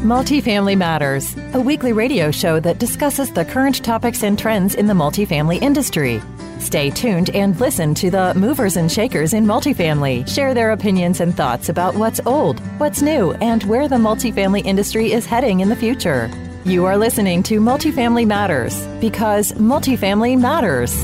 Multifamily Matters, a weekly radio show that discusses the current topics and trends in the multifamily industry. Stay tuned and listen to the movers and shakers in multifamily share their opinions and thoughts about what's old, what's new, and where the multifamily industry is heading in the future. You are listening to Multifamily Matters because multifamily matters.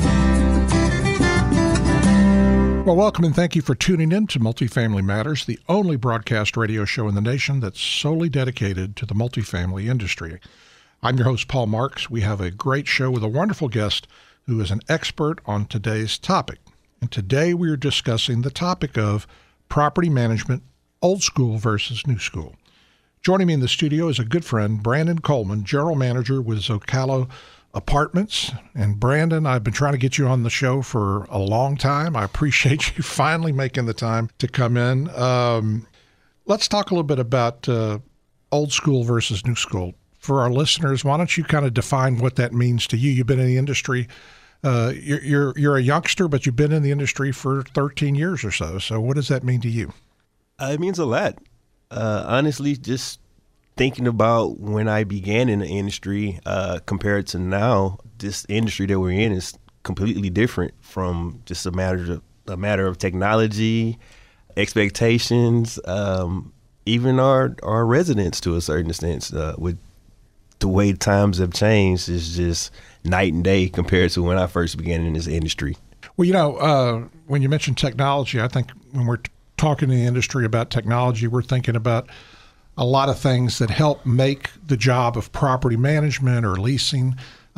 Well, welcome and thank you for tuning in to Multifamily Matters, the only broadcast radio show in the nation that's solely dedicated to the multifamily industry. I'm your host, Paul Marks. We have a great show with a wonderful guest who is an expert on today's topic. And today we are discussing the topic of property management, old school versus new school. Joining me in the studio is a good friend, Brandon Coleman, General Manager with Zocalo Apartments. And Brandon, I've been trying to get you on the show for a long time. I appreciate you finally making the time to come in. Let's talk a little bit about old school versus new school. For our listeners, why don't you kind of define what that means to you? You've been in the industry. You're a youngster, but you've been in the industry for 13 years or so. So what does that mean to you? It means a lot. Honestly, just thinking about when I began in the industry compared to now, this industry that we're in is completely different from just a matter of technology, expectations, even our residents to a certain extent. With the way times have changed is just night and day compared to when I first began in this industry. Well, when you mention technology, I think when we're talking in the industry about technology, we're thinking about a lot of things that help make the job of property management or leasing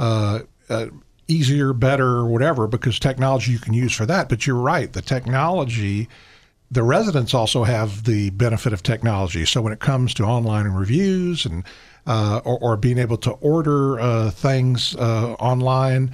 easier, better, or whatever, because technology you can use for that. But you're right, the technology, the residents also have the benefit of technology. So when it comes to online reviews and or being able to order things online,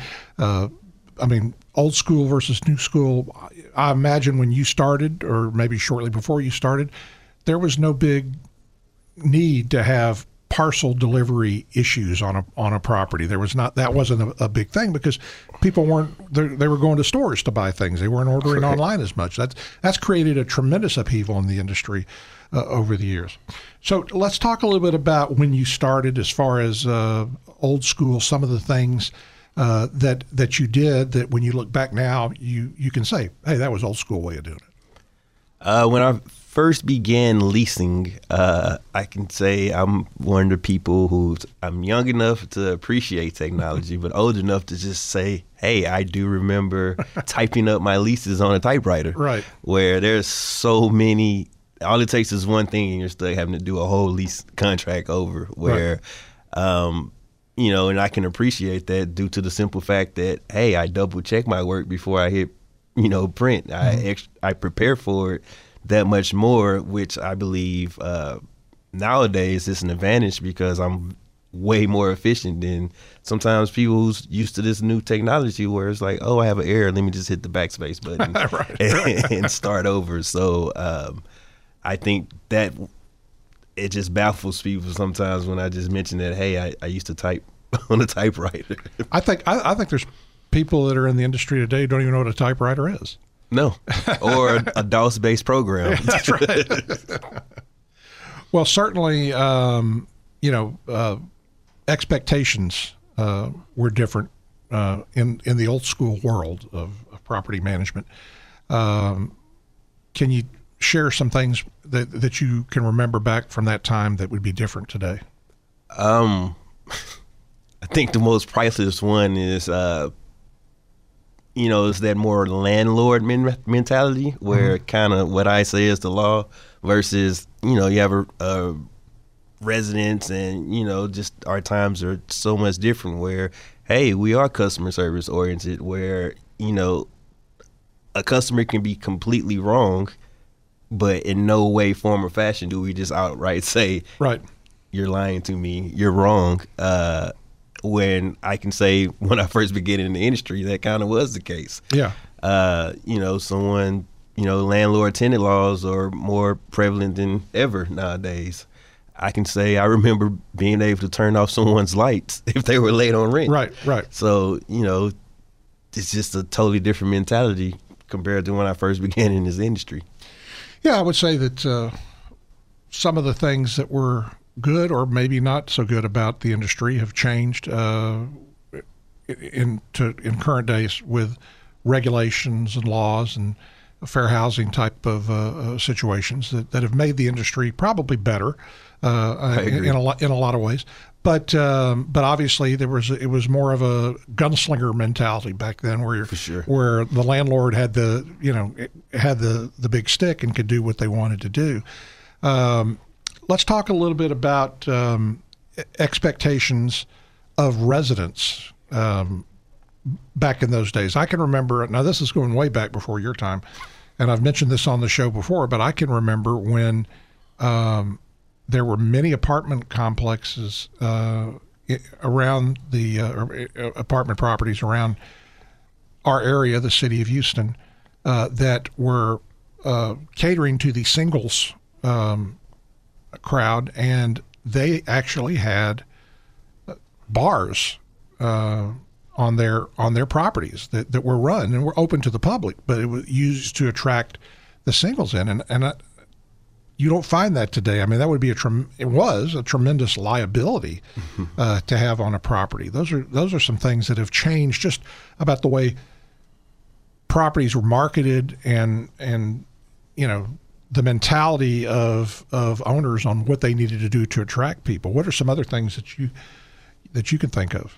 old school versus new school, I imagine when you started, or maybe shortly before you started, there was no big need to have parcel delivery issues on a property. That wasn't a big thing because people they were going to stores to buy things. They weren't ordering online as much. That's created a tremendous upheaval in the industry over the years. So let's talk a little bit about when you started as far as old school, some of the things that you did that when you look back now, you can say, hey, that was old school way of doing it. When I first began leasing, I can say I'm one of the people I'm young enough to appreciate technology, but old enough to just say, hey, I do remember typing up my leases on a typewriter. Right. Where there's so many, all it takes is one thing and you're still having to do a whole lease contract over where, right. And I can appreciate that due to the simple fact that, hey, I double check my work before I hit, print. Mm-hmm. I prepare for it that much more, which I believe nowadays is an advantage because I'm way more efficient than sometimes people who's used to this new technology where it's like, oh, I have an error. Let me just hit the backspace button and start over. So I think that it just baffles people sometimes when I just mention that, hey, I used to type on a typewriter. I think there's people that are in the industry today who don't even know what a typewriter is. No, or a DOS-based program. Yeah, that's right. Well, certainly, expectations were different in the old school world of property management. Can you share some things that you can remember back from that time that would be different today? I think the most priceless one is it's that more landlord mentality where mm-hmm. kind of what I say is the law versus, you have a residents and, just our times are so much different where, hey, we are customer service oriented where, a customer can be completely wrong, but in no way, form, or fashion do we just outright say, right, you're lying to me, you're wrong. When I can say when I first began in the industry, that kind of was the case. Yeah. Landlord-tenant laws are more prevalent than ever nowadays. I can say I remember being able to turn off someone's lights if they were late on rent. Right. So, it's just a totally different mentality compared to when I first began in this industry. Yeah, I would say that some of the things that were good or maybe not so good about the industry have changed in current days with regulations and laws and fair housing type of situations that have made the industry probably better in a lot of ways. But obviously it was more of a gunslinger mentality back then, where where the landlord had the big stick and could do what they wanted to do. Let's talk a little bit about expectations of residents back in those days. I can remember, now this is going way back before your time, and I've mentioned this on the show before, but I can remember when there were many apartment complexes around the apartment properties around our area, the city of Houston, that were catering to the singles crowd, and they actually had bars on their properties that were run and were open to the public, but it was used to attract the singles in, and you don't find that today. I mean, that would be it was a tremendous liability to have on a property. Those are some things that have changed just about the way properties were marketed and the mentality of owners on what they needed to do to attract people. What are some other things that you can think of?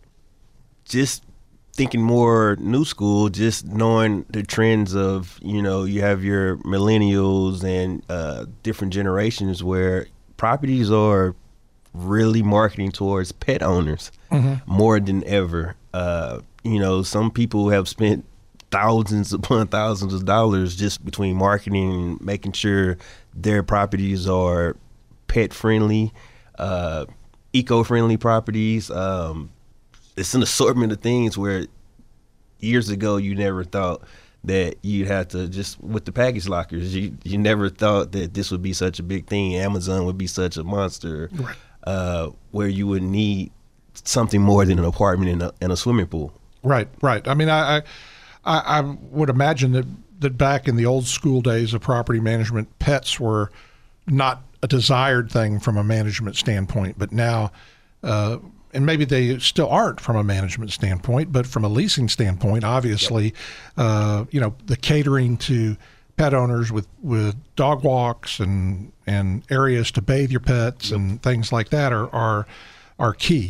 Just thinking more new school, just knowing the trends of, you have your millennials and different generations where properties are really marketing towards pet owners more than ever. Some people have spent thousands upon thousands of dollars just between marketing and making sure their properties are pet friendly, eco-friendly properties. It's an assortment of things where years ago you never thought that you'd have to, just with the package lockers, you never thought that this would be such a big thing. Amazon would be such a monster, right. Where you would need something more than an apartment and a swimming pool. Right. I mean, I would imagine that back in the old school days of property management, pets were not a desired thing from a management standpoint, but now, and maybe they still aren't from a management standpoint, but from a leasing standpoint, obviously, the catering to pet owners with dog walks and areas to bathe your pets and things like that are key.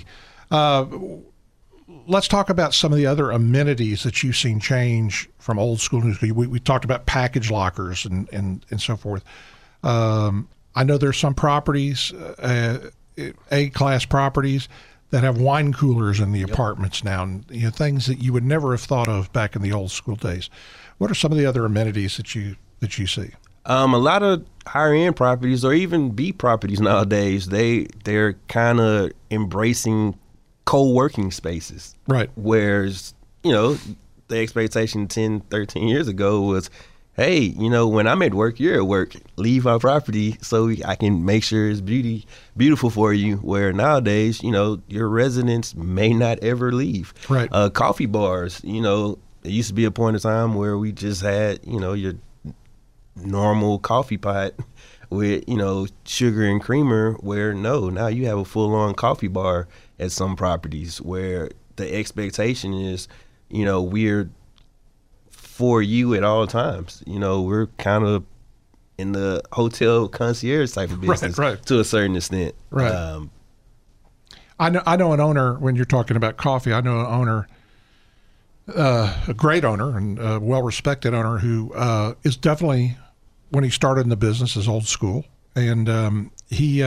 Let's talk about some of the other amenities that you've seen change from old school to new school. We talked about package lockers and so forth. I know there's some properties, A-class properties, that have wine coolers in the apartments now, and things that you would never have thought of back in the old school days. What are some of the other amenities that you see? A lot of higher end properties, or even B properties nowadays, they're kind of embracing co-working spaces. Right. Whereas, the expectation 10, 13 years ago was, hey, when I'm at work, you're at work. Leave our property so I can make sure it's beautiful for you. Where nowadays, your residents may not ever leave. Right. Coffee bars, there used to be a point in time where we just had, your normal coffee pot with, sugar and creamer, where now you have a full-on coffee bar at some properties where the expectation is, we're for you at all times. We're kind of in the hotel concierge type of business to a certain extent. Right. I know an owner, when you're talking about coffee, I know an owner, a great owner and a well-respected owner who is definitely, when he started in the business, is old school. And he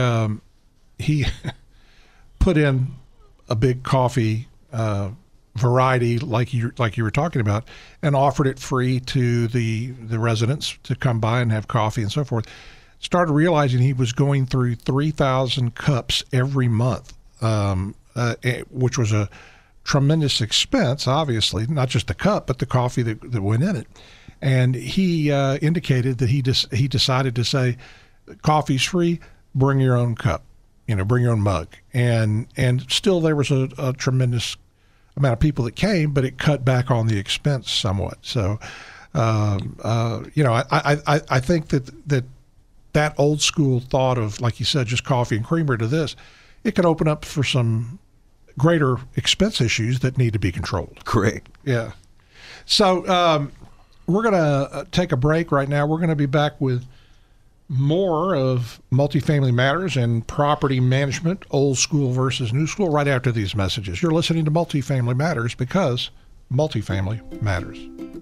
put in a big coffee variety like you were talking about, and offered it free to the residents to come by and have coffee and so forth. Started realizing he was going through 3,000 cups every month, which was a tremendous expense, obviously, not just the cup, but the coffee that went in it. And he indicated that he decided to say, coffee's free, bring your own cup, bring your own mug. And still there was a tremendous amount of people that came, but it cut back on the expense somewhat. So, I think that that old school thought of, like you said, just coffee and creamery to this, it could open up for some greater expense issues that need to be controlled. Correct. Yeah. So we're going to take a break right now. We're going to be back with more of Multifamily Matters and property management, old school versus new school, right after these messages. You're listening to Multifamily Matters because multifamily matters.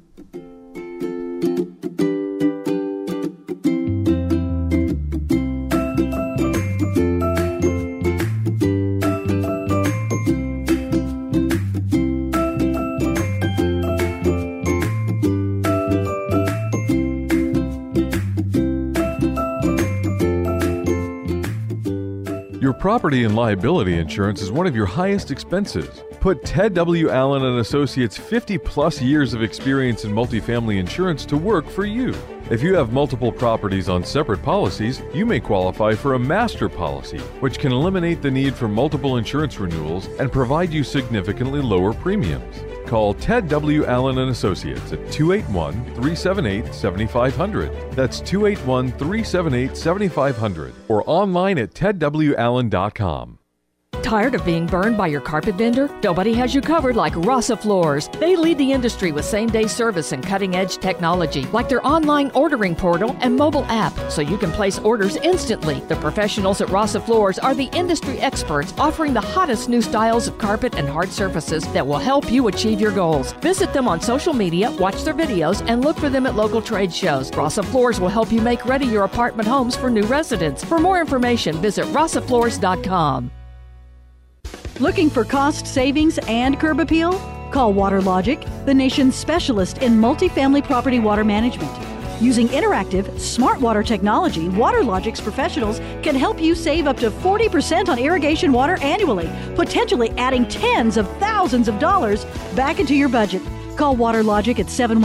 Your property and liability insurance is one of your highest expenses. Put Ted W. Allen and Associates' 50-plus years of experience in multifamily insurance to work for you. If you have multiple properties on separate policies, you may qualify for a master policy, which can eliminate the need for multiple insurance renewals and provide you significantly lower premiums. Call Ted W. Allen and Associates at 281-378-7500. That's 281-378-7500 or online at tedwallen.com. Tired of being burned by your carpet vendor? Nobody has you covered like Rasa Floors. They lead the industry with same-day service and cutting-edge technology, like their online ordering portal and mobile app, so you can place orders instantly. The professionals at Rasa Floors are the industry experts offering the hottest new styles of carpet and hard surfaces that will help you achieve your goals. Visit them on social media, watch their videos, and look for them at local trade shows. Rasa Floors will help you make ready your apartment homes for new residents. For more information, visit rasafloors.com. Looking for cost savings and curb appeal? Call WaterLogic, the nation's specialist in multifamily property water management. Using interactive, smart water technology, WaterLogic's professionals can help you save up to 40% on irrigation water annually, potentially adding tens of thousands of dollars back into your budget. Call WaterLogic at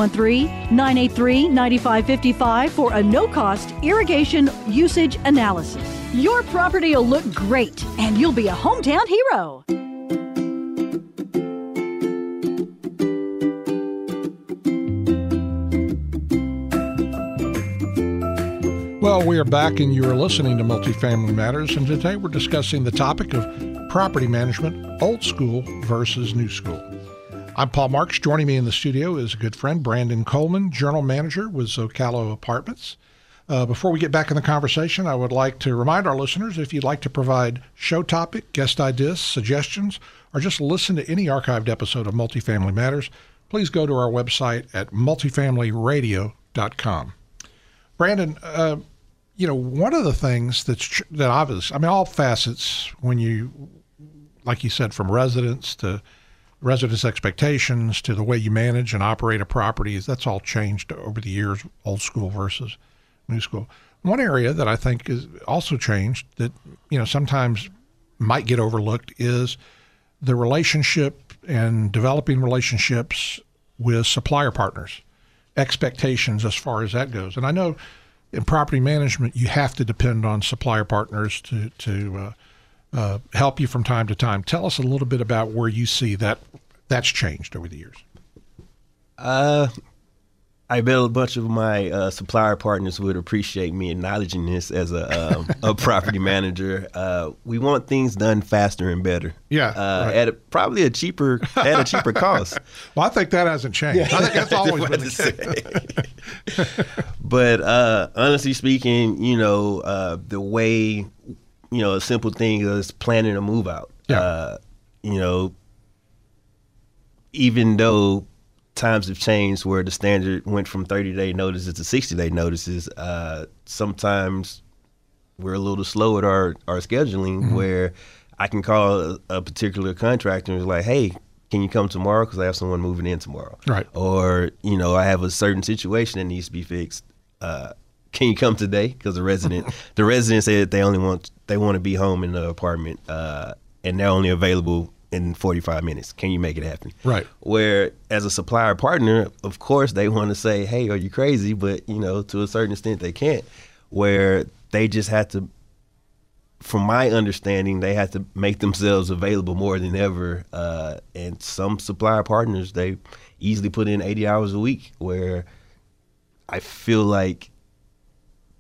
713-983-9555 for a no-cost irrigation usage analysis. Your property will look great, and you'll be a hometown hero. Well, we are back, and you are listening to Multifamily Matters, and today we're discussing the topic of property management, old school versus new school. I'm Paul Marks. Joining me in the studio is a good friend, Brandon Coleman, General Manager with Zocalo Apartments. Before we get back in the conversation, I would like to remind our listeners, if you'd like to provide show topic, guest ideas, suggestions, or just listen to any archived episode of Multifamily Matters, please go to our website at multifamilyradio.com. Brandon, one of the things that obvious, all facets, when you, like you said, from residents to residents' expectations to the way you manage and operate a property, that's all changed over the years, old school versus new school. One area that I think is also changed that, sometimes might get overlooked is the relationship and developing relationships with supplier partners, expectations as far as that goes. And I know in property management, you have to depend on supplier partners to help you from time to time. Tell us a little bit about where you see that's changed over the years. I bet a bunch of my supplier partners would appreciate me acknowledging this as a property manager. We want things done faster and better. Yeah, right. At probably a cheaper cost. Well, I think that hasn't changed. Yeah. I think that's always been the case. But honestly speaking, the way, a simple thing is planning a move out. Yeah. Even though times have changed where the standard went from 30-day notices to 60-day notices, sometimes we're a little slow at our scheduling, where I can call a particular contractor and be like, hey, can you come tomorrow because I have someone moving in tomorrow? Right. Or, I have a certain situation that needs to be fixed. Can you come today? Because the resident said they want to be home in the apartment, and they're only available in 45 minutes. Can you make it happen? Right. Where as a supplier partner, of course, they want to say, hey, are you crazy? But, to a certain extent they can't, where they just have to, from my understanding, they have to make themselves available more than ever. And some supplier partners, they easily put in 80 hours a week, where I feel like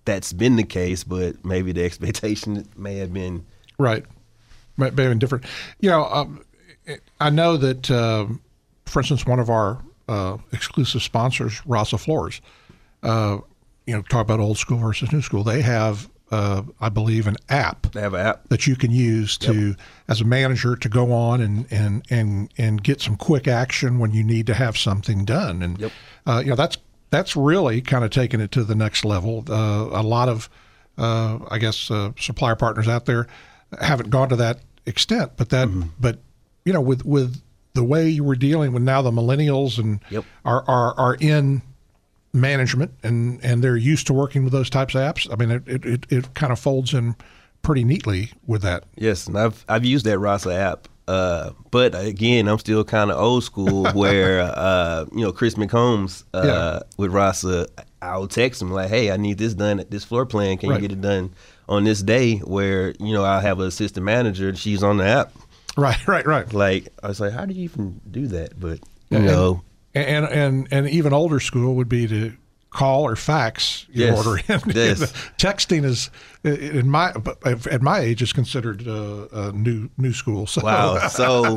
that's been the case, but maybe the expectation may have been right, may have been different. You know, I know that, for instance, one of our exclusive sponsors, Rasa Floors, you know, talk about old school versus new school. They have, I believe, an app. They have an app that you can use to, as a manager, to go on and get some quick action when you need to have something done. And you know, that's really kind of taking it to the next level. A lot of, I guess, supplier partners out there haven't gone to that extent, but but you know, with the way you were dealing with now the millennials and are in management and they're used to working with those types of apps. I mean, it kind of folds in pretty neatly with that. Yes, and I've used that Rasa app, but again, I'm still kind of old school where you know, Chris McCombs with Rasa, I'll text him like, hey, I need this done at this floor plan. Can you get it done on this day? Where, you know, I'll have an assistant manager and she's on the app. Right. Like, I was like, how do you even do that? But you know. And even older school would be to call or fax your order in. Yes. Texting is, at my age, is considered new school. So. Wow. So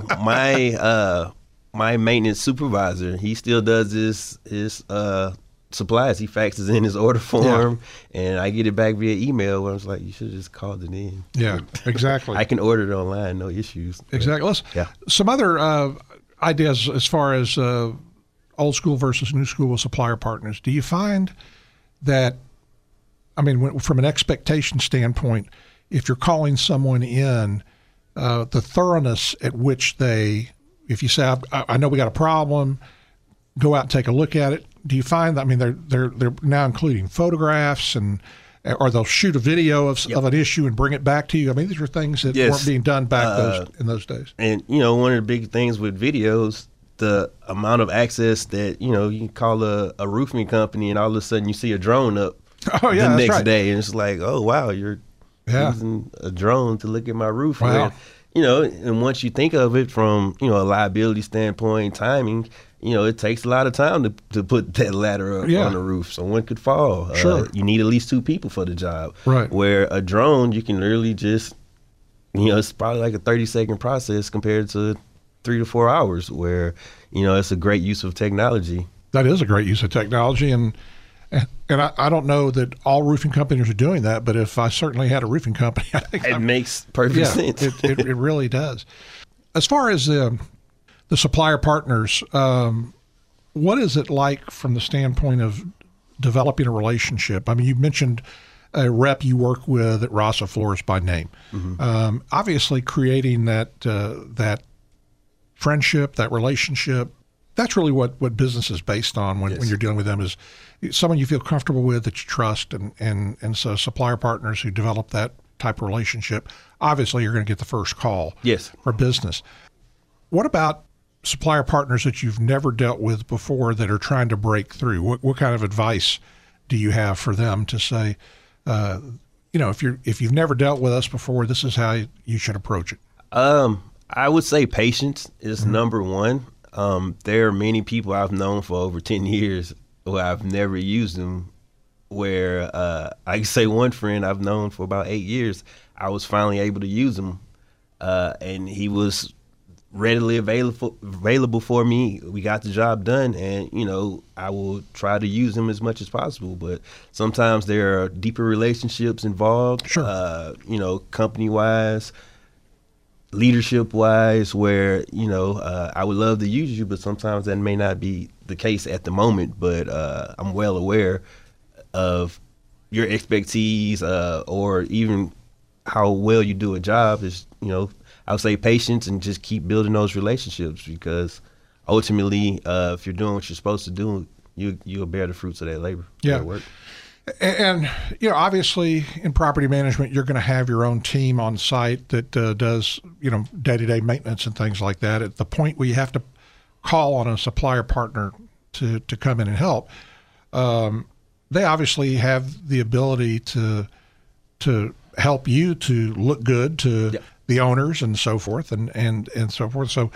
my maintenance supervisor, he still does his supplies. He faxes in his order form, and I get it back via email. Where I was like, you should have just called it in. Yeah, exactly. I can order it online, no issues. Exactly. Some other ideas as far as old school versus new school with supplier partners. Do you find that, I mean, from an expectation standpoint, if you're calling someone in, the thoroughness at which if you say, I know we got a problem, go out and take a look at it. Do you find that, I mean, they're now including photographs or they'll shoot a video of an issue and bring it back to you? I mean, these are things that weren't being done back in those days. And, you know, one of the big things with videos, the amount of access that, you know, you can call a roofing company and all of a sudden you see a drone up the next day. And it's like, oh, wow, you're using a drone to look at my roof. Wow. Where, you know, and once you think of it from, you know, a liability standpoint, timing, you know, it takes a lot of time to put that ladder up on the roof. Someone could fall. Sure. You need at least 2 people for the job. Right. Where a drone, you can literally just, you know, it's probably like a 30-second process compared to 3 to 4 hours, where, you know, it's a great use of technology. That is a great use of technology. And I don't know that all roofing companies are doing that, but if I certainly had a roofing company, I think it makes perfect sense. It really does. As far as the supplier partners, what is it like from the standpoint of developing a relationship? I mean, you mentioned a rep you work with at Rasa Floors by name. Mm-hmm. Obviously, creating that friendship, that relationship, that's really what business is based on when you're dealing with them, is someone you feel comfortable with, that you trust. And so supplier partners who develop that type of relationship, obviously you're going to get the first call for business. What about supplier partners that you've never dealt with before that are trying to break through? What kind of advice do you have for them to say, you know, if you've never dealt with us before, this is how you should approach it? I would say patience is number one. There are many people I've known for over 10 years who I've never used them, where I can say one friend I've known for about 8 years, I was finally able to use him, and he was readily available for me. We got the job done, and, you know, I will try to use him as much as possible, but sometimes there are deeper relationships involved, you know, company-wise, leadership-wise, where, you know, I would love to use you, but sometimes that may not be the case at the moment. But I'm well aware of your expertise, or even how well you do a job. Is, you know, I would say patience and just keep building those relationships, because ultimately, if you're doing what you're supposed to do, you'll bear the fruits of that labor. Yeah. That work. And, you know, obviously in property management, you're going to have your own team on site that does, you know, day-to-day maintenance and things like that. At the point where you have to call on a supplier partner to come in and help, they obviously have the ability to help you to look good to the owners and so forth and so forth. So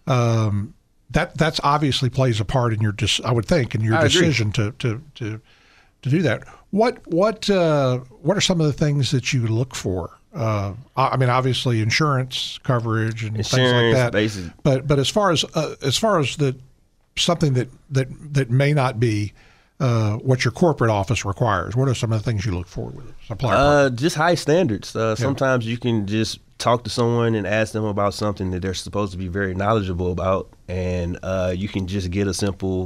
that's obviously plays a part in your I would think in your decision to do that. What are some of the things that you look for? I mean, obviously insurance coverage and things like that. Basic. But as far as the something that may not be what your corporate office requires, what are some of the things you look for with a supplier partner? Just high standards. Sometimes you can just talk to someone and ask them about something that they're supposed to be very knowledgeable about, and you can just get a simple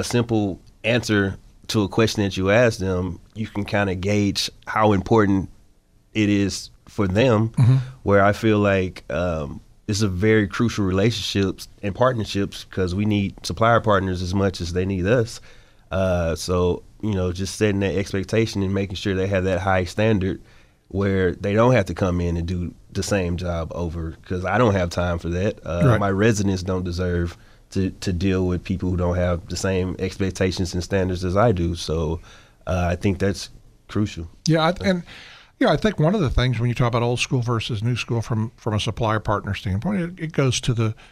answer to a question that you ask them. You can kind of gauge how important it is for them, where I feel like it's a very crucial relationships and partnerships, because we need supplier partners as much as they need us. So, just setting that expectation and making sure they have that high standard where they don't have to come in and do the same job over, because I don't have time for that. Right. My residents don't deserve to deal with people who don't have the same expectations and standards as I do. So I think that's crucial. Yeah, I think one of the things when you talk about old school versus new school from a supplier partner standpoint, it goes to the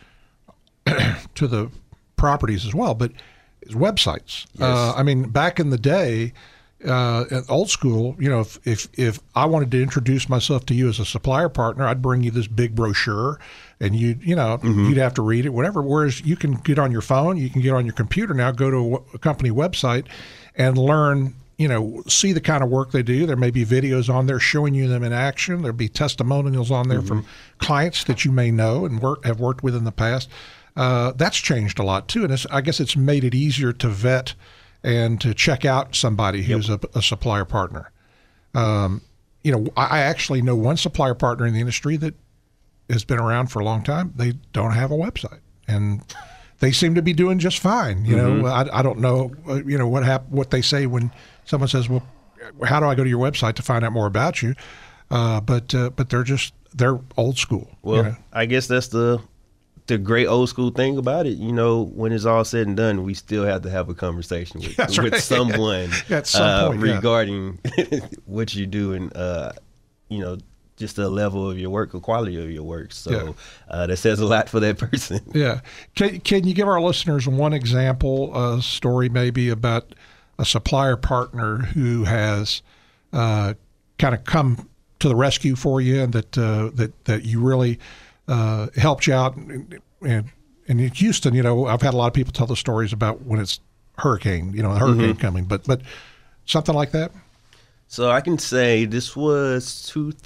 to the properties as well, but it's websites. Yes. I mean, back in the day, old school, if I wanted to introduce myself to you as a supplier partner, I'd bring you this big brochure, and you'd have to read it, whatever. Whereas you can get on your phone, you can get on your computer now, go to a company website and learn, see the kind of work they do. There may be videos on there showing you them in action. There'll be testimonials on there from clients that you may know and have worked with in the past. That's changed a lot too, and I guess it's made it easier to vet and to check out somebody who's a supplier partner. I actually know one supplier partner in the industry that has been around for a long time. They don't have a website, and they seem to be doing just fine. I don't know, what they say when someone says, "Well, how do I go to your website to find out more about you?" But they're old school. Well, I guess that's the great old school thing about it. When it's all said and done, we still have to have a conversation with someone at some point, regarding what you do and, just the level of your work, the quality of your work. So that says a lot for that person. Yeah. Can you give our listeners one example, a story maybe about a supplier partner who has kind of come to the rescue for you, and that you really helped you out? And in Houston, I've had a lot of people tell the stories about when it's hurricane coming, but something like that. So I can say this was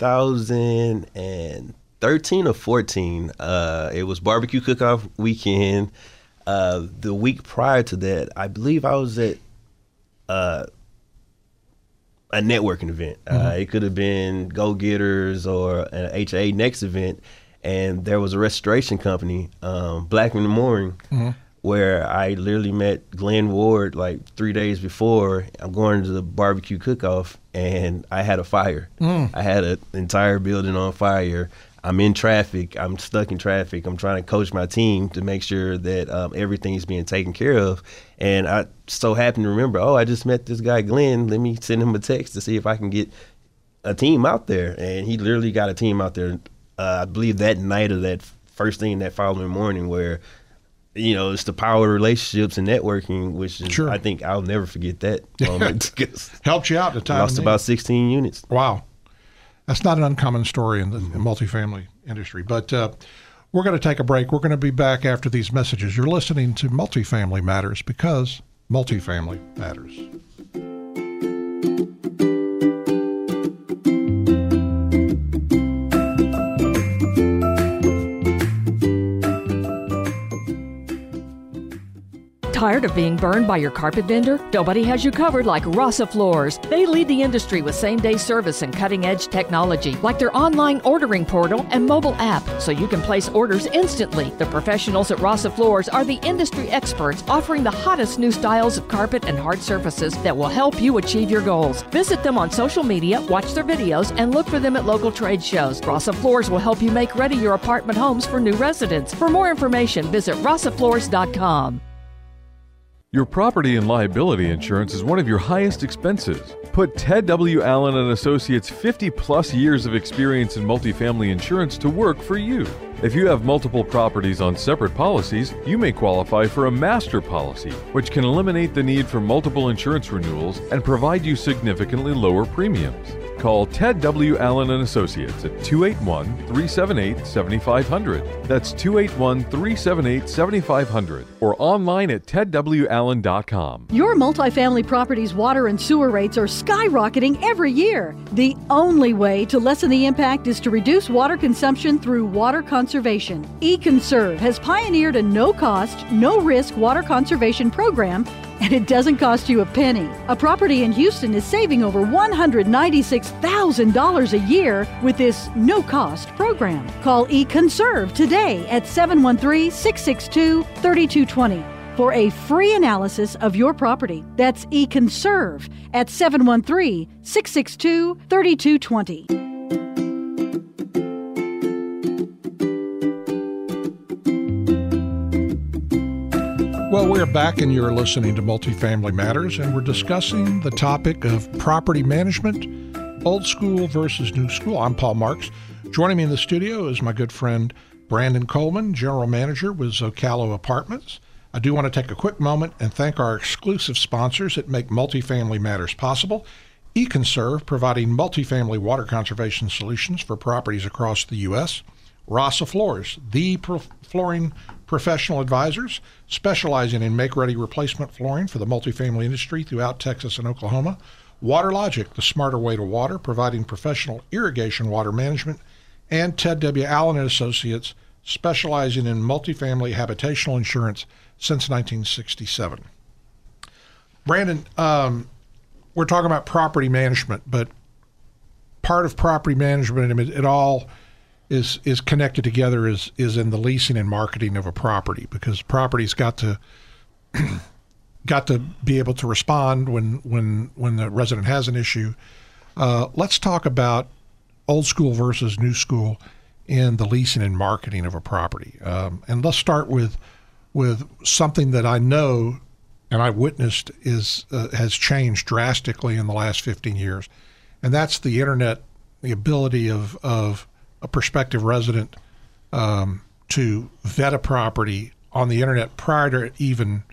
2013 or 14. It was barbecue cook-off weekend. The week prior to that, I believe I was at a networking event. It could have been Go Getters or an HA Next event. And there was a restoration company, Blackman Mooring, where I literally met Glenn Ward like 3 days before. I'm going to the barbecue cook-off, and I had a fire. I had an entire building on fire. I'm in traffic. I'm stuck in traffic. I'm trying to coach my team to make sure that everything's being taken care of. And I so happened to remember, I just met this guy, Glenn. Let me send him a text to see if I can get a team out there. And he literally got a team out there, I believe that night or that first thing that following morning, where, it's the power of relationships and networking, which is, I think I'll never forget that moment. Helped you out at the time. Lost about 16 units. Wow. That's not an uncommon story in the multifamily industry. But we're going to take a break. We're going to be back after these messages. You're listening to Multifamily Matters, because multifamily matters. Tired of being burned by your carpet vendor? Nobody has you covered like Rasa Floors. They lead the industry with same-day service and cutting-edge technology, like their online ordering portal and mobile app, so you can place orders instantly. The professionals at Rasa Floors are the industry experts, offering the hottest new styles of carpet and hard surfaces that will help you achieve your goals. Visit them on social media, watch their videos, and look for them at local trade shows. Rasa Floors will help you make ready your apartment homes for new residents. For more information, visit rasafloors.com. Your property and liability insurance is one of your highest expenses. Put Ted W. Allen and Associates' 50-plus years of experience in multifamily insurance to work for you. If you have multiple properties on separate policies, you may qualify for a master policy, which can eliminate the need for multiple insurance renewals and provide you significantly lower premiums. Call Ted W. Allen and Associates at 281-378-7500. That's 281-378-7500 or online at tedwallen.com. Your multifamily property's water and sewer rates are skyrocketing every year. The only way to lessen the impact is to reduce water consumption through water conservation. eConserve has pioneered a no-cost, no-risk water conservation program, and it doesn't cost you a penny. A property in Houston is saving over $196,000 a year with this no-cost program. Call eConserve today at 713-662-3220 for a free analysis of your property. That's eConserve at 713-662-3220. Well, we're back and you're listening to Multifamily Matters, and we're discussing the topic of property management, old school versus new school. I'm Paul Marks. Joining me in the studio is my good friend Brandon Coleman, General Manager with Zocalo Apartments. I do want to take a quick moment and thank our exclusive sponsors that make Multifamily Matters possible. eConserve, providing multifamily water conservation solutions for properties across the U.S. Rasa Floors, the flooring professional advisors specializing in make-ready replacement flooring for the multifamily industry throughout Texas and Oklahoma. WaterLogic, the smarter way to water, providing professional irrigation water management. And Ted W. Allen and Associates, specializing in multifamily habitational insurance since 1967. Brandon, we're talking about property management, but part of property management, I mean, it all is connected together is in the leasing and marketing of a property, because property's got to be able to respond when the resident has an issue. Let's talk about old school versus new school in the leasing and marketing of a property. And let's start with something that I know and I witnessed has changed drastically in the last 15 years, and that's the internet, the ability of a prospective resident to vet a property on the internet prior to even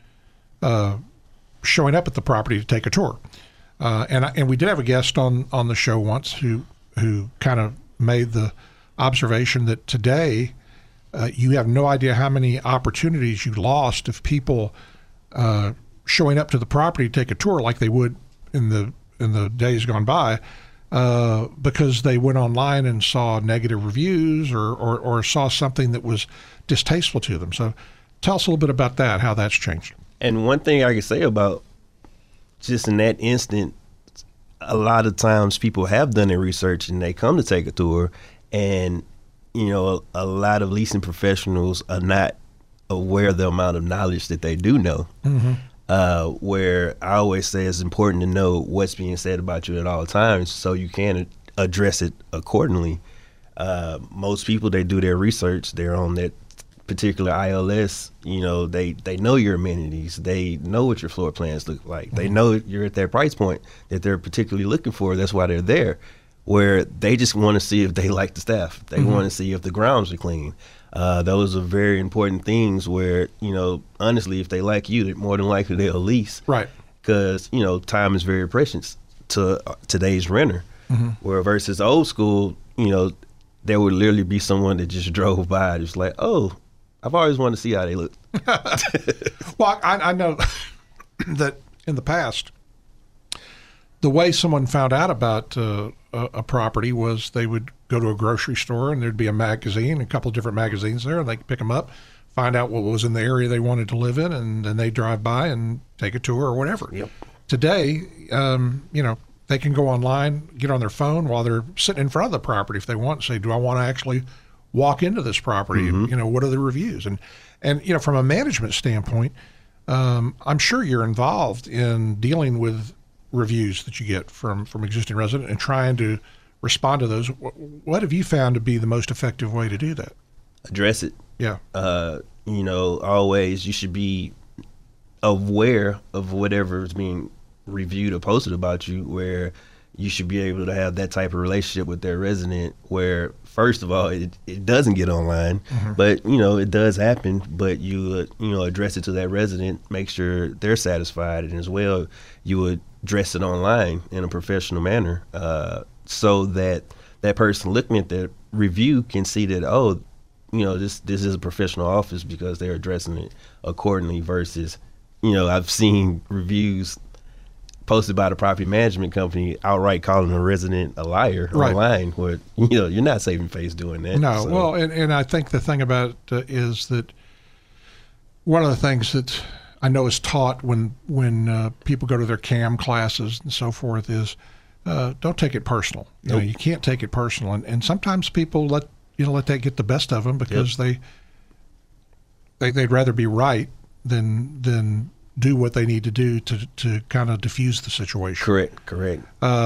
showing up at the property to take a tour. And we did have a guest on the show once who kind of made the observation that today you have no idea how many opportunities you lost of people showing up to the property to take a tour like they would in the days gone by, because they went online and saw negative reviews or saw something that was distasteful to them. So tell us a little bit about that, how that's changed. And one thing I can say about just in that instant, a lot of times people have done their research and they come to take a tour, and a lot of leasing professionals are not aware of the amount of knowledge that they do know. Mm-hmm. Where I always say it's important to know what's being said about you at all times so you can address it accordingly. Most people, they do their research. They're on that particular ILS. They know your amenities. They know what your floor plans look like. Mm-hmm. They know you're at that price point that they're particularly looking for. That's why they're there. Where they just want to see if they like the staff. They mm-hmm. want to see if the grounds are clean. Those are very important things where, honestly, if they like you, they're more than likely they'll lease. Right. Because, time is very precious to today's renter. Mm-hmm. Where versus old school, there would literally be someone that just drove by, just like, oh, I've always wanted to see how they look. Well, I know that in the past, the way someone found out about a property was they would go to a grocery store and there'd be a magazine, a couple of different magazines there, and they could pick them up, find out what was in the area they wanted to live in, and then they drive by and take a tour or whatever. Yep. Today, they can go online, get on their phone while they're sitting in front of the property if they want, say, do I want to actually walk into this property? Mm-hmm. What are the reviews? And from a management standpoint, I'm sure you're involved in dealing with reviews that you get from existing residents and trying to respond to those. What have you found to be the most effective way to do that? Address it. Yeah. Always you should be aware of whatever is being reviewed or posted about you, where you should be able to have that type of relationship with their resident where, first of all, it doesn't get online, but, it does happen, but you address it to that resident, make sure they're satisfied, and as well, you would address it online in a professional manner so that that person looking at that review can see that, this is a professional office because they're addressing it accordingly versus, I've seen reviews posted by the property management company outright calling a resident a liar online, where you're not saving face doing that. No, so. well, and I think the thing about it is that one of the things that I know is taught when people go to their CAM classes and so forth is don't take it personal. You can't take it personal, and sometimes people let that get the best of them because they'd rather be right than do what they need to do to kind of diffuse the situation. Correct.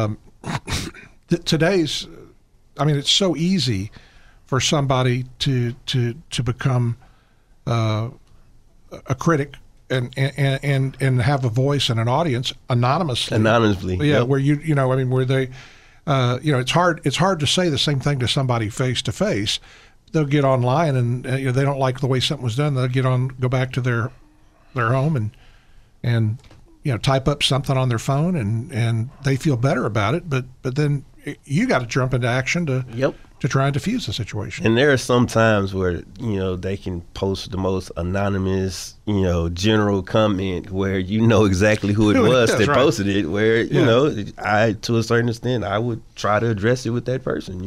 Today's, it's so easy for somebody to become a critic and have a voice and an audience anonymously. Yeah, yep. Where where they, it's hard to say the same thing to somebody face to face. They'll get online and they don't like the way something was done. They'll go back to their home and type up something on their phone and they feel better about it. But then you got to jump into action to try and diffuse the situation. And there are some times where they can post the most anonymous general comment where exactly who it was that posted it. Where I, to a certain extent, I would try to address it with that person.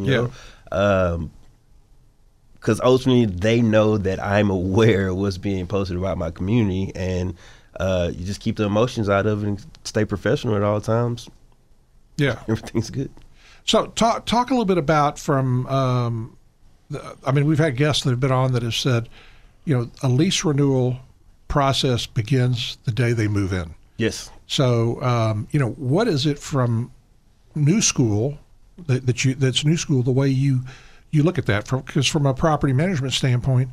Because ultimately they know that I'm aware of what's being posted about my community, and you just keep the emotions out of it and stay professional at all times. Yeah, everything's good. So talk a little bit about we've had guests that have been on that have said, a lease renewal process begins the day they move in. Yes. So, what is it from new school that's new school, the way you look at that? Because from a property management standpoint,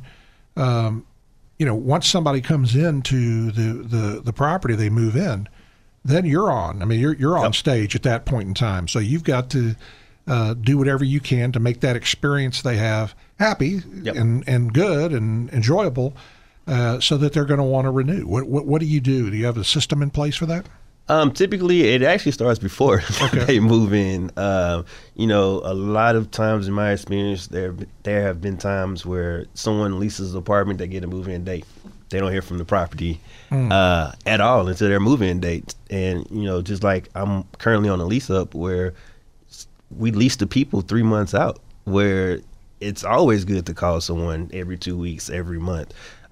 once somebody comes into the property, they move in, then you're on. You're on stage at that point in time. So you've got to do whatever you can to make that experience they have happy and good and enjoyable, so that they're going to want to renew. What do you do? Do you have a system in place for that? Typically, it actually starts before they move in. A lot of times in my experience, there have been times where someone leases an apartment, they get a move-in date. They don't hear from the property at all until their move-in date. And, just like I'm currently on a lease up where we lease to people 3 months out, where it's always good to call someone every 2 weeks, every month,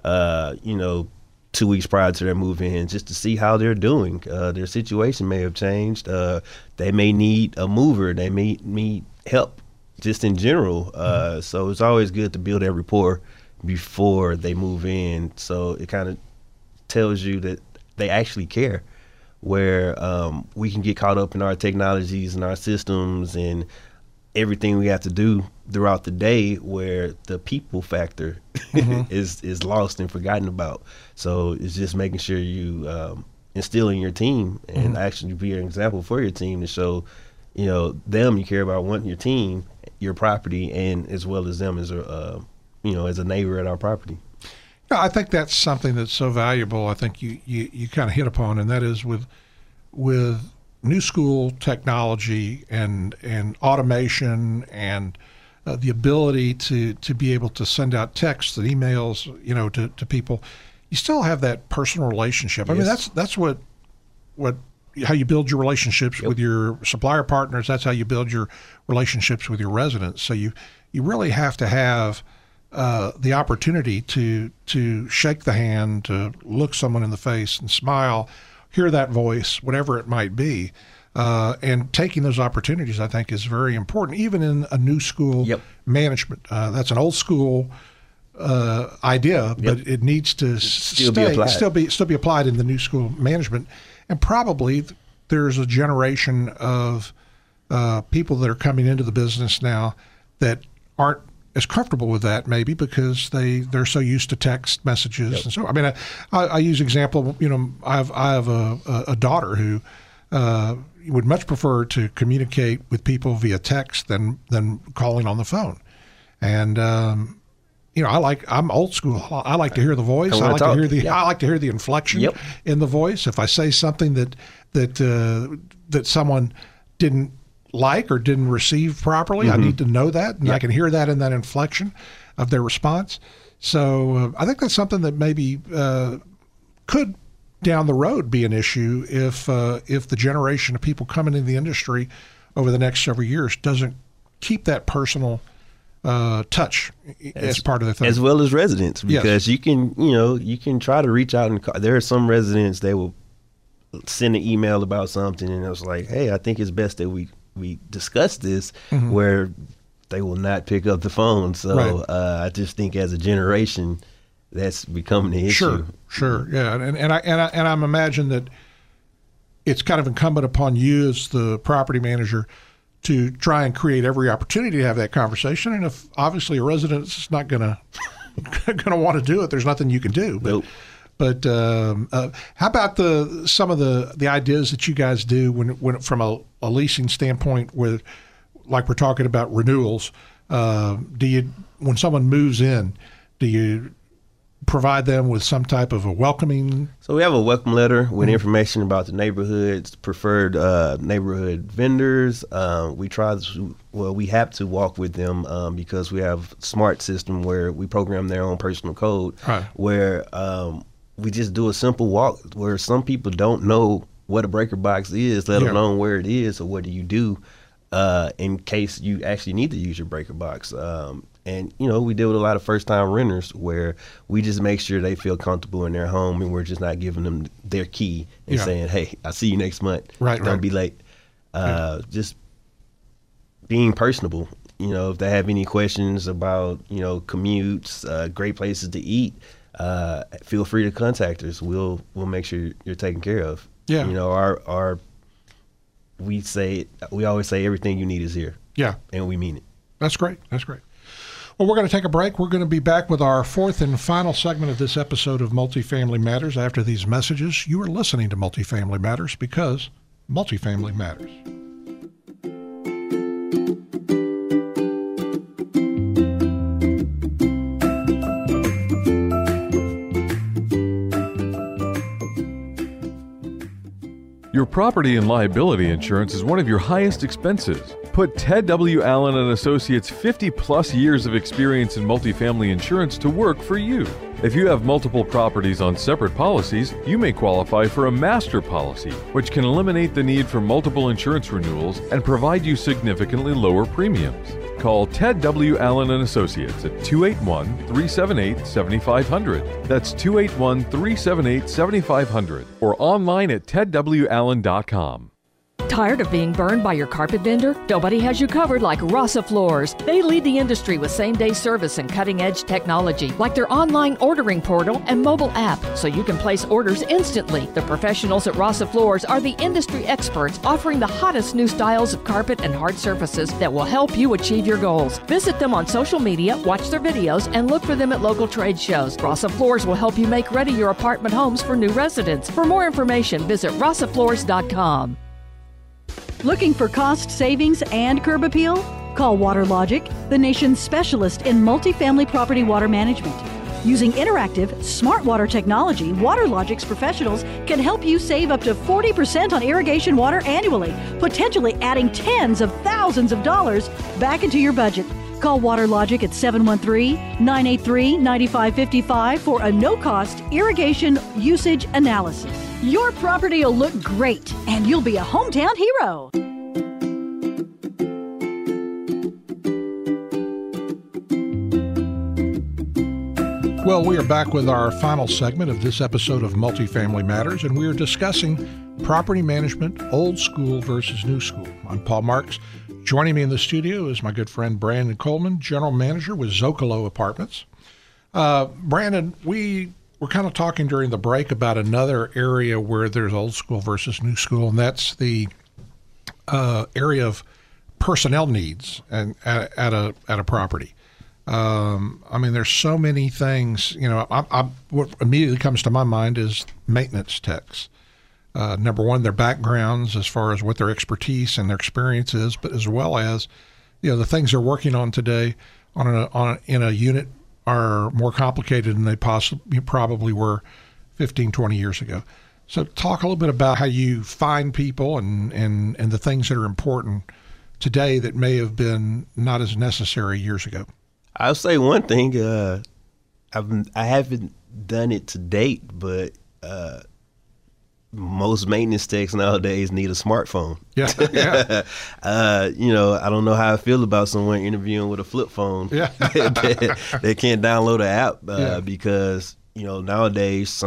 2 weeks prior to their move-in, just to see how they're doing. Their situation may have changed. They may need a mover. They may need help just in general. So it's always good to build that rapport before they move in. So it kind of tells you that they actually care, where we can get caught up in our technologies and our systems and everything we have to do throughout the day, where the people factor is lost and forgotten about. So it's just making sure you instill in your team and actually be an example for your team to show, them you care about, wanting your team, your property, and as well as them as a neighbor at our property. I think that's something that's so valuable. I think you kind of hit upon, and that is with new school technology and automation and the ability to be able to send out texts and emails, to people. You still have that personal relationship. Yes. That's what how you build your relationships with your supplier partners. That's how you build your relationships with your residents. So you really have to have the opportunity to shake the hand, to look someone in the face and smile, hear that voice, whatever it might be. And taking those opportunities, I think, is very important, even in a new school management. That's an old school idea, but it needs to still be applied in the new school management. And probably there's a generation of people that are coming into the business now that aren't as comfortable with that, maybe because they're so used to text messages. And so, I mean, I use example. I have a daughter who would much prefer to communicate with people via text than calling on the phone. And I'm old school. I like to hear the voice. I like to hear the inflection in the voice. If I say something that someone didn't like or didn't receive properly, I need to know that, and I can hear that in that inflection of their response. So I think that's something that maybe could down the road be an issue if the generation of people coming into the industry over the next several years doesn't keep that personal touch as part of the thing, as well as residents, because you can try to reach out and call. There are some residents that will send an email about something, and it's like, hey, I think it's best that we discuss this, where they will not pick up the phone. So I just think as a generation, that's becoming the issue. Sure, yeah, and I'm imagine that it's kind of incumbent upon you as the property manager to try and create every opportunity to have that conversation. And if obviously a resident's not gonna want to do it, there's nothing you can do. But, nope. But how about some of the ideas that you guys do when from a leasing standpoint, where like we're talking about renewals? When someone moves in, do you provide them with some type of a welcoming? So we have a welcome letter with information about the neighborhood's preferred neighborhood vendors. We have to walk with them because we have a smart system where we program their own personal code, where we just do a simple walk where some people don't know what a breaker box is, let alone where it is or what do you do in case you actually need to use your breaker box. And, we deal with a lot of first-time renters where we just make sure they feel comfortable in their home, and we're just not giving them their key and saying, hey, I'll see you next month. Don't be late. Just being personable. If they have any questions about, commutes, great places to eat, feel free to contact us. We'll make sure you're taken care of. Yeah. We always say everything you need is here. Yeah. And we mean it. That's great. Well, we're going to take a break. We're going to be back with our fourth and final segment of this episode of Multifamily Matters. After these messages, you are listening to Multifamily Matters because multifamily matters. Your property and liability insurance is one of your highest expenses. Put Ted W. Allen & Associates' 50-plus years of experience in multifamily insurance to work for you. If you have multiple properties on separate policies, you may qualify for a master policy, which can eliminate the need for multiple insurance renewals and provide you significantly lower premiums. Call Ted W. Allen & Associates at 281-378-7500. That's 281-378-7500 or online at tedwallen.com. Tired of being burned by your carpet vendor? Nobody has you covered like Rasa Floors. They lead the industry with same-day service and cutting-edge technology, like their online ordering portal and mobile app, so you can place orders instantly. The professionals at Rasa Floors are the industry experts offering the hottest new styles of carpet and hard surfaces that will help you achieve your goals. Visit them on social media, watch their videos, and look for them at local trade shows. Rasa Floors will help you make ready your apartment homes for new residents. For more information, visit rasafloors.com. Looking for cost savings and curb appeal? Call WaterLogic, the nation's specialist in multifamily property water management. Using interactive, smart water technology, WaterLogic's professionals can help you save up to 40% on irrigation water annually, potentially adding tens of thousands of dollars back into your budget. Call WaterLogic at 713-983-9555 for a no-cost irrigation usage analysis. Your property will look great, and you'll be a hometown hero. Well, we are back with our final segment of this episode of Multifamily Matters, and we are discussing property management, old school versus new school. I'm Paul Marks. Joining me in the studio is my good friend Brandon Coleman, General Manager with Zocalo Apartments. Brandon, we were kind of talking during the break about another area where there's old school versus new school, and that's the area of personnel needs and at a property. I mean, there's so many things. What immediately comes to my mind is maintenance techs. Number one, their backgrounds as far as what their expertise and their experience is, but as well as, the things they're working on today in a unit are more complicated than they probably were 15, 20 years ago. So talk a little bit about how you find people and the things that are important today that may have been not as necessary years ago. I'll say one thing. I haven't done it to date, but most maintenance techs nowadays need a smartphone. Yeah. I don't know how I feel about someone interviewing with a flip phone. Yeah. They can't download an app because, nowadays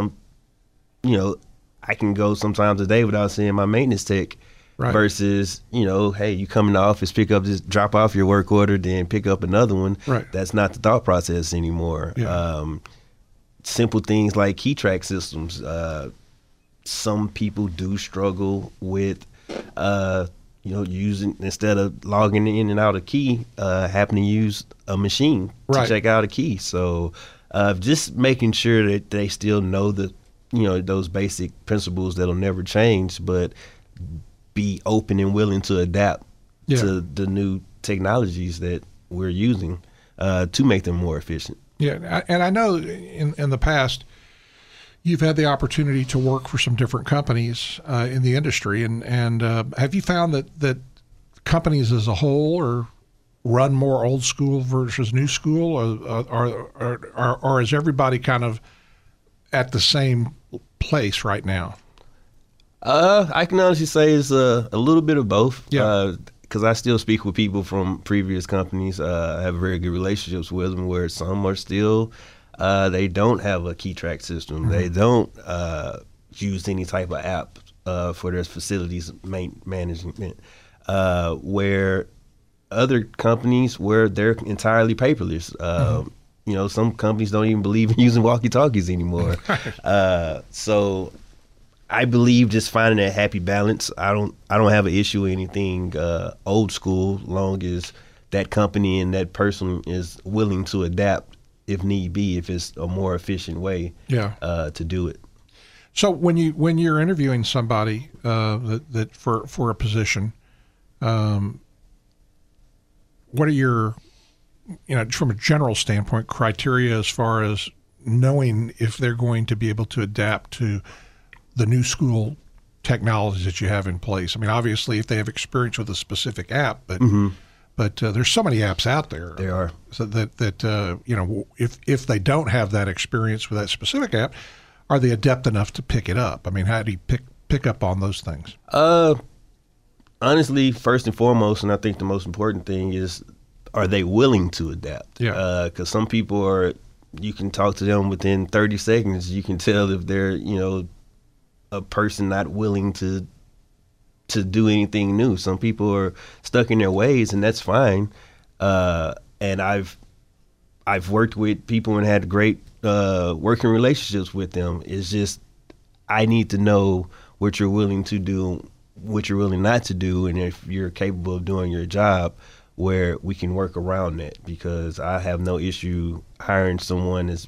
I can go sometimes a day without seeing my maintenance tech. Right. Versus, hey, you come in the office, just drop off your work order, then pick up another one. Right. That's not the thought process anymore. Yeah. Simple things like key track systems. Some people do struggle with, using, instead of logging in and out a key, having to use a machine to check out a key. So just making sure that they still know those basic principles that'll never change, but be open and willing to adapt to the new technologies that we're using to make them more efficient. Yeah, and I know in the past you've had the opportunity to work for some different companies in the industry, and have you found that companies as a whole are run more old school versus new school, or is everybody kind of at the same place right now? I can honestly say it's a little bit of both. Yeah. Because I still speak with people from previous companies. I have very good relationships with them, where some are still, they don't have a key track system. Mm-hmm. They don't use any type of app for their facilities management. Where other companies, where they're entirely paperless. Some companies don't even believe in using walkie-talkies anymore. So I believe just finding that happy balance. I don't have an issue with anything old school, long as that company and that person is willing to adapt if need be, if it's a more efficient way to do it. So when you're interviewing somebody that for a position, what are your, from a general standpoint, criteria as far as knowing if they're going to be able to adapt to the new school technologies that you have in place? I mean, obviously, if they have experience with a specific app, but there's so many apps out there. There are. So that if they don't have that experience with that specific app, are they adept enough to pick it up? I mean, how do you pick up on those things? Honestly, first and foremost, and I think the most important thing is, are they willing to adapt? Yeah. Because some people you can talk to them within 30 seconds. You can tell if they're, a person not willing to do anything new. Some people are stuck in their ways, and that's fine. And I've worked with people and had great working relationships with them. It's just, I need to know what you're willing to do, what you're willing not to do, and if you're capable of doing your job, where we can work around that. Because I have no issue hiring someone that's,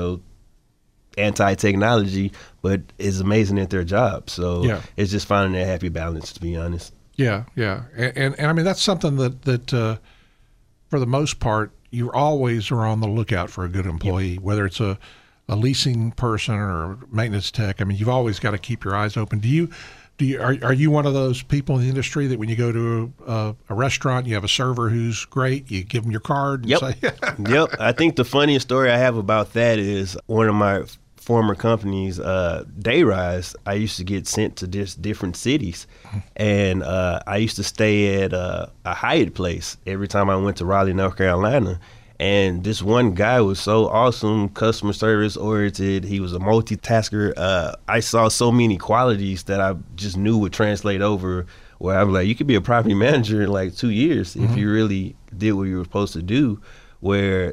anti-technology, but is amazing at their job. So it's just finding that happy balance, to be honest. Yeah. And I mean, that's something that for the most part, you always are on the lookout for a good employee, whether it's a leasing person or a maintenance tech. I mean, you've always got to keep your eyes open. Are you one of those people in the industry that when you go to a restaurant, you have a server who's great, you give them your card? And say, Yep. I think the funniest story I have about that is one of my former companies, Dayrise. I used to get sent to different cities, and I used to stay at a Hyatt place every time I went to Raleigh, North Carolina. And this one guy was so awesome, customer service oriented. He was a multitasker. I saw so many qualities that I just knew would translate over, where I was like, you could be a property manager in like 2 years if you really did what you were supposed to do. Where,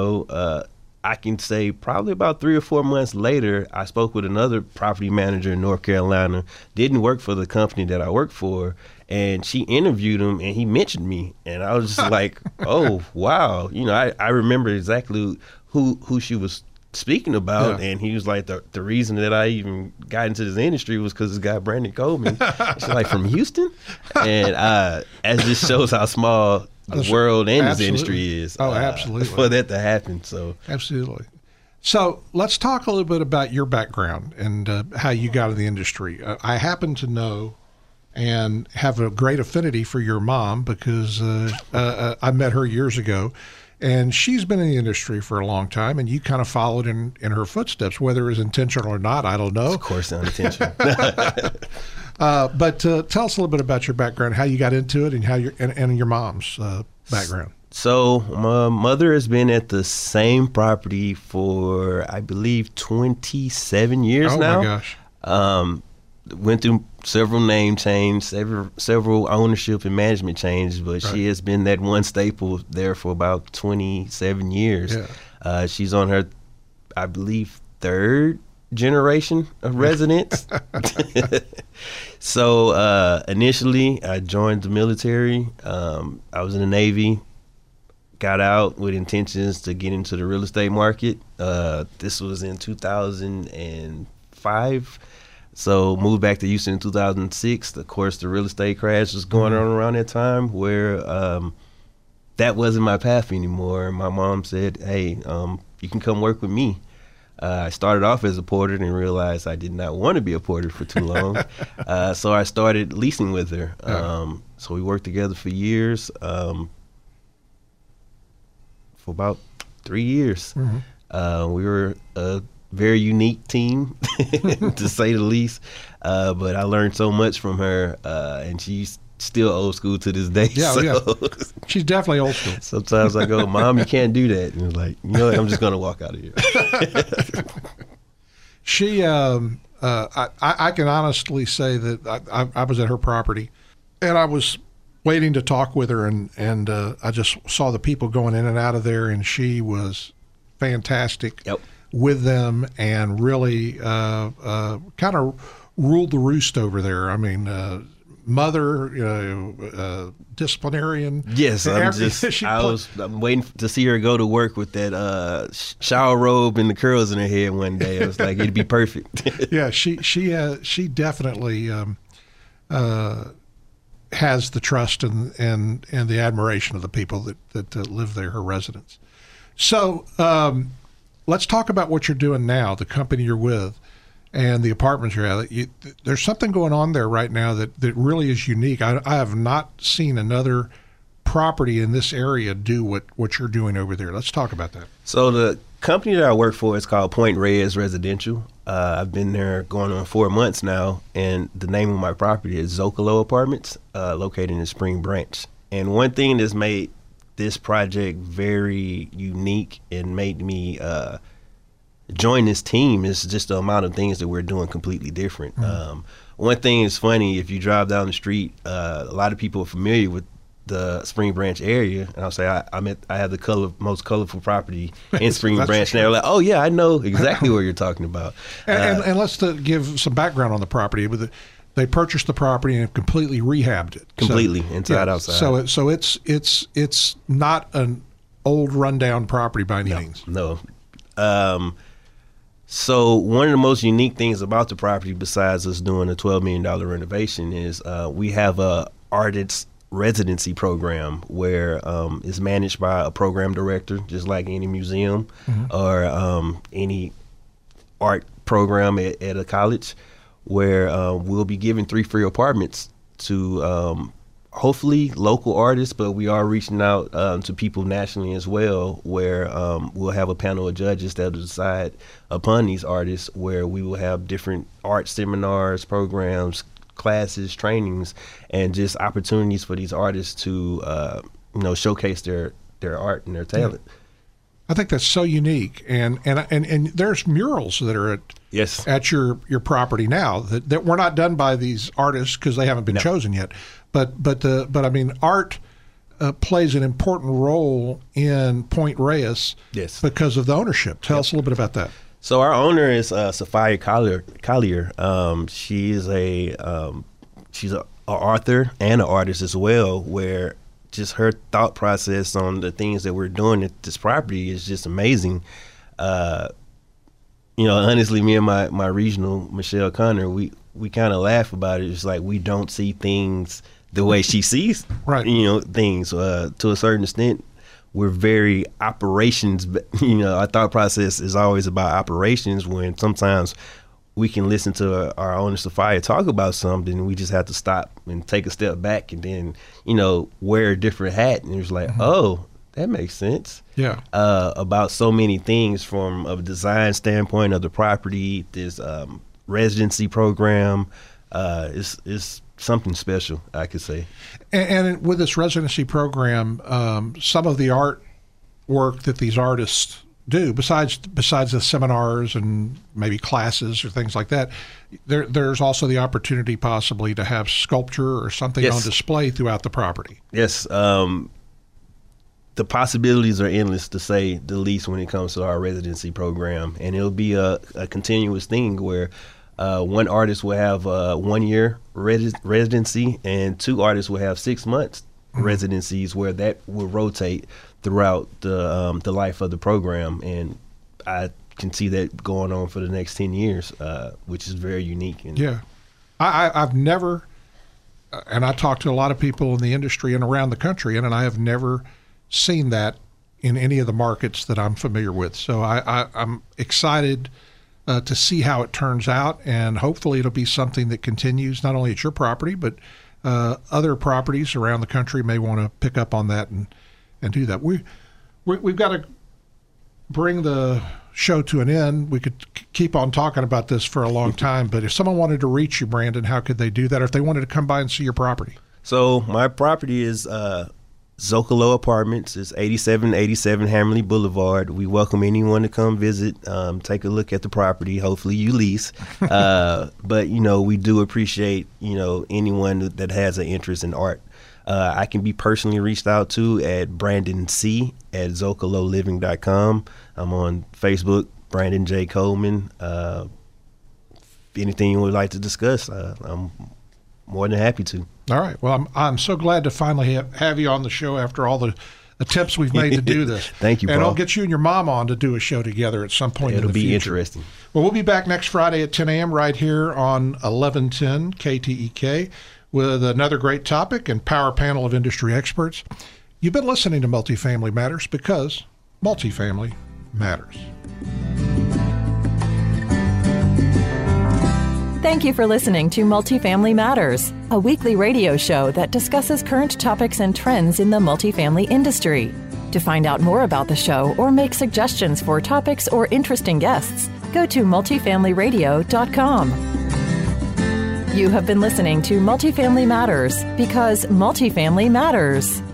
I can say probably about 3 or 4 months later, I spoke with another property manager in North Carolina, didn't work for the company that I worked for, and she interviewed him, and he mentioned me, and I was just like, oh wow, I remember exactly who she was speaking about, and he was like, the reason that I even got into this industry was because this guy Brandon Coleman. She's like, from Houston, and as this shows how small the world and this industry is. Oh, absolutely. For that to happen. So absolutely. So let's talk a little bit about your background and how you got in the industry. I happen to know and have a great affinity for your mom because I met her years ago, and she's been in the industry for a long time, and you kind of followed in her footsteps, whether it was intentional or not, I don't know. Of course, unintentional. But tell us a little bit about your background, how you got into it, and how and your mom's background. So my mother has been at the same property for, I believe, 27 years now. Oh my gosh! Went through several name changes, several ownership and management changes, but she has been that one staple there for about 27 years. Yeah. She's on her, I believe, third generation of residents. So initially, I joined the military. I was in the Navy. Got out with intentions to get into the real estate market. This was in 2005. So moved back to Houston in 2006. Of course, the real estate crash was going on around that time where that wasn't my path anymore. My mom said, hey, you can come work with me. I started off as a porter and realized I did not want to be a porter for too long. So I started leasing with her. So we worked together for years, for about 3 years. Mm-hmm. We were a very unique team, to say the least. But I learned so much from her, and she's still old school to this day. Yeah, so she's definitely old school. Sometimes I go, Mom, you can't do that. And it's like, what, I'm just going to walk out of here. She, I can honestly say that I was at her property, and I was waiting to talk with her, and I just saw the people going in and out of there, and she was fantastic. Yep. With them, and really kind of ruled the roost over there. I mean, mother, disciplinarian. Yes, I'm waiting to see her go to work with that shower robe and the curls in her head one day. I was like, it'd be perfect. Yeah, she definitely has the trust and the admiration of the people that live there, her residents. So. Let's talk about what you're doing now, the company you're with, and the apartments you're at. There's something going on there right now that really is unique. I have not seen another property in this area do what you're doing over there. Let's talk about that. So the company that I work for is called Point Reyes Residential. I've been there going on 4 months now, and the name of my property is Zocalo Apartments, located in Spring Branch. And one thing that's made this project very unique and made me join this team is just the amount of things that we're doing completely different. Mm-hmm. One thing is funny, if you drive down the street, a lot of people are familiar with the Spring Branch area, and I'll say I have the most colorful property in Spring Branch. And they're like, oh yeah, I know exactly what you're talking about. And let's give some background on the property. They purchased the property and completely rehabbed it. Completely, inside, outside. So it's not an old rundown property by any means. No. So one of the most unique things about the property, besides us doing a $12 million renovation, is we have a artist residency program where it's managed by a program director, just like any museum or any art program at a college, where we'll be giving 3 free apartments to hopefully local artists, but we are reaching out to people nationally as well, where we'll have a panel of judges that will decide upon these artists, where we will have different art seminars, programs, classes, trainings, and just opportunities for these artists to showcase their art and their talent. Yeah. I think that's so unique, and there's murals that are at your property now that were not done by these artists because they haven't been chosen yet. But I mean, art plays an important role in Point Reyes because of the ownership. Tell us a little bit about that. So our owner is Sophia Collier. She's a author and an artist as well, where just her thought process on the things that we're doing at this property is just amazing. Honestly, me and my regional, Michelle Connor, we kind of laugh about it. It's like we don't see things the way she sees, right. Things to a certain extent. We're very operations, our thought process is always about operations, when sometimes we can listen to our owner, Sophia, talk about something, and we just have to stop and take a step back and then, wear a different hat. And it's like, oh, that makes sense. Yeah. About so many things from a design standpoint of the property, this residency program, is something special, I could say. And with this residency program, some of the art work that these artists do, besides the seminars and maybe classes or things like that, there's also the opportunity possibly to have sculpture or something on display throughout the property. Yes. The possibilities are endless, to say the least, when it comes to our residency program. And it'll be a continuous thing where one artist will have 1 year residency, and two artists will have 6 months residencies, where that will rotate throughout the life of the program. And I can see that going on for the next 10 years, which is very unique. And yeah. I've never, and I talk to a lot of people in the industry and around the country, and I have never seen that in any of the markets that I'm familiar with. So I'm excited to see how it turns out, and hopefully it'll be something that continues not only at your property, but other properties around the country may want to pick up on that and do that. We've got to bring the show to an end. We could keep on talking about this for a long time, but if someone wanted to reach you, Brandon, how could they do that? Or if they wanted to come by and see your property? So my property is Zocalo Apartments. It's 8787 Hammerly Boulevard. We welcome anyone to come visit, take a look at the property. Hopefully you lease. But, we do appreciate, anyone that has an interest in art. I can be personally reached out to at BrandonC@ZocaloLiving.com. I'm on Facebook, Brandon J. Coleman. Anything you would like to discuss, I'm more than happy to. All right. Well, I'm so glad to finally have you on the show after all the attempts we've made to do this. Thank you, And Paul. I'll get you and your mom on to do a show together at some point in the future. It'll be interesting. Well, we'll be back next Friday at 10 a.m. right here on 1110 KTEK with another great topic and power panel of industry experts. You've been listening to Multifamily Matters, because multifamily matters. Thank you for listening to Multifamily Matters, a weekly radio show that discusses current topics and trends in the multifamily industry. To find out more about the show or make suggestions for topics or interesting guests, go to multifamilyradio.com. You have been listening to Multifamily Matters, because multifamily matters.